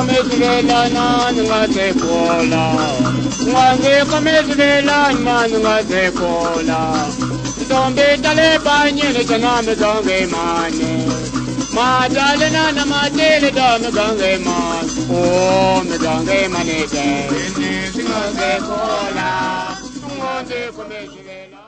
komezela nan ngazekola Mwange komezela man ngazekola Zombe tale banyele taname zonge mane Madale nana madele dame zonge man Oh me zonge manete Ngazekola Mwange komezela